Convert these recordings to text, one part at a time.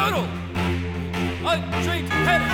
Doodle. Undreamed panic.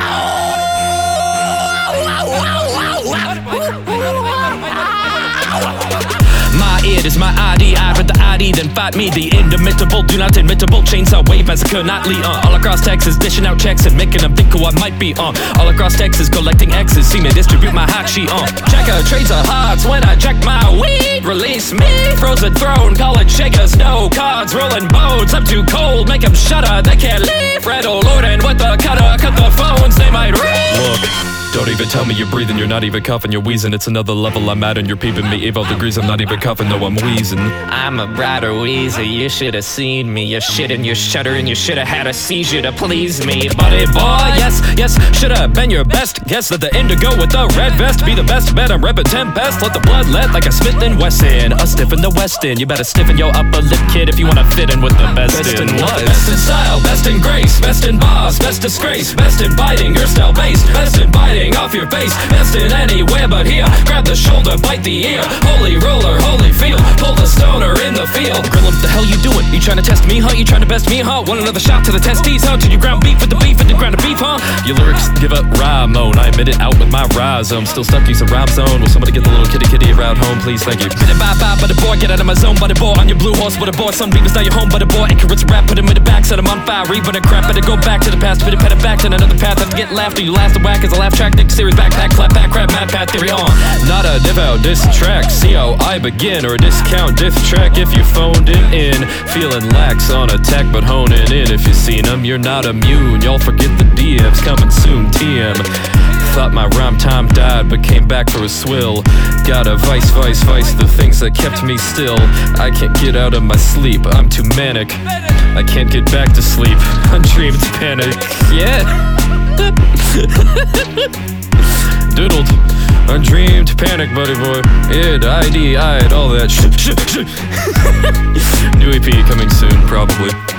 My id is my ID, I'd rather ID than fight me. The inimitable, do not admittable, chainsaw wave massacre nightly. All across Texas, dishing out checks and making them think who I might be. All across Texas, collecting X's, see me distribute my hot sheet. Checker trades of hearts when I check my weed. Release me, frozen throne, college shakers, no cards, rolling boats. I'm too cold, make them shudder, they can't leave. Red loading with the cutter, cut the phones, they might read. Look, don't even tell me you're breathing, you're not even coughing, you're wheezing. It's another level I'm at and you're peeping me. Evolve degrees, I'm not even coughing, no, I'm wheezing. I'm a brighter wheezer, you should've seen me. You're shitting, you're shuddering, you should've had a seizure to please me. Buddy boy, yes, should've been your best guess. Let the indigo with the red vest be the best bet. I'm reppin' Tempest, let the blood let like a Smith and Wesson. A stiff in the West End, you better stiffen your upper lip, kid, if you wanna fit in with the best in what? Best in style, best in grace, best in boss, best disgrace, best in biting, your style based, best in biting off your face, best in anywhere but here. Grab the shoulder, bite the ear, holy roller, holy feel, pull the stoner in the field. Grill him, the hell you doing? You trying to test me, huh? You trying to best me, huh? Want another shot to the testes, huh? Till you ground beef with the beef and the ground of beef, huh? Your lyrics give up rhyme-on, I admit it out with my rhizome. Still stuck, use a rhyme zone. Will somebody get the little kitty around home, please, thank you. Bye, buddy boy, get out of my zone, buddy boy. On your blue horse, buddy boy. Sunbeam is now your home, buddy boy. Icarus rap, put him in the back, set him on fire. Even a crap, better go back to the past. Put it back to another path. Have to get laughter, you last to whack as a laugh track. Nick series, backpack, clap back, crap, mad path theory on. Not a div out diss track, see how I begin. Or a discount diff track if you phoned it in. Feeling lax on attack, but honing in. If you seen them, you're not immune. Y'all forget the DMs coming soon, TM. Thought my rhyme time died, but came back for a swill. Got a vice, the things that kept me still. I can't get out of my sleep, I'm too manic. I can't get back to sleep, undreamed panic. Yeah. Doodled, undreamed panic, buddy boy. Id, ID, all that shit. New EP coming soon, probably.